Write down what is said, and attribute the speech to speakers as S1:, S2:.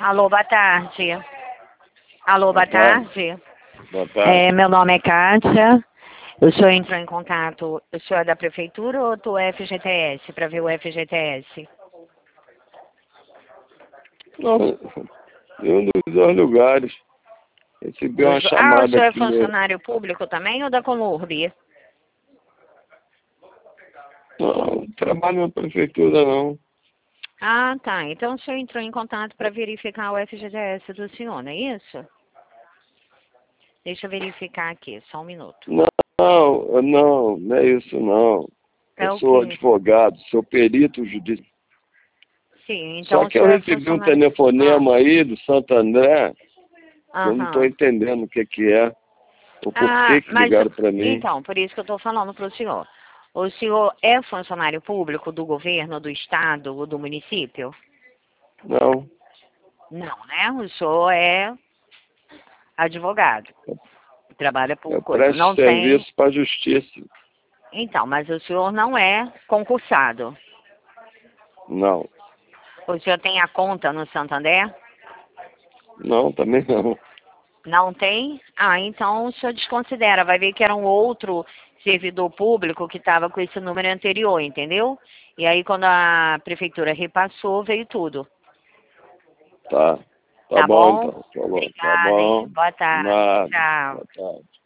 S1: Alô, boa tarde. Alô, boa tarde.
S2: Boa tarde.
S1: Meu nome é Kátia. O senhor entrou em contato, o senhor é da prefeitura ou do FGTS, para ver o FGTS?
S2: Não, em um dos dois lugares. Recebi uma
S1: O
S2: chamada
S1: senhor é
S2: aqui.
S1: funcionário público também ou da Colurb?
S2: Não, trabalho na prefeitura não.
S1: Ah, tá. Então o senhor entrou em contato para verificar o FGTS do senhor, não é isso? Deixa eu verificar aqui, só um minuto.
S2: Não é isso não.
S1: É
S2: Eu
S1: o
S2: sou
S1: quê?
S2: advogado, sou perito judicial.
S1: Sim, então
S2: Só
S1: o
S2: que eu
S1: senhor é
S2: recebi um
S1: funcionário...
S2: telefonema aí do Santo André, eu não estou
S1: Aham.
S2: entendendo o que é, o
S1: Ah,
S2: porquê que
S1: mas
S2: ligaram para mim.
S1: então, por isso que eu estou falando para o senhor. O senhor é funcionário público do governo, do estado ou do município?
S2: Não,
S1: Não, né? O senhor é advogado. Trabalha por
S2: eu
S1: coisa.
S2: presto
S1: Não tem.
S2: serviço para a justiça.
S1: Então, mas o senhor não é concursado.
S2: Não,
S1: O senhor tem a conta no Santander?
S2: não, também não.
S1: Não tem? Ah, então o senhor desconsidera. Vai ver que era um outro servidor público que estava com esse número anterior, entendeu? E aí, quando a prefeitura repassou, veio tudo.
S2: Tá
S1: Tá
S2: bom
S1: bom?
S2: então, falou, tá
S1: Obrigada, hein?
S2: bom.
S1: Boa tarde.
S2: Nada,
S1: Tchau.
S2: boa tarde.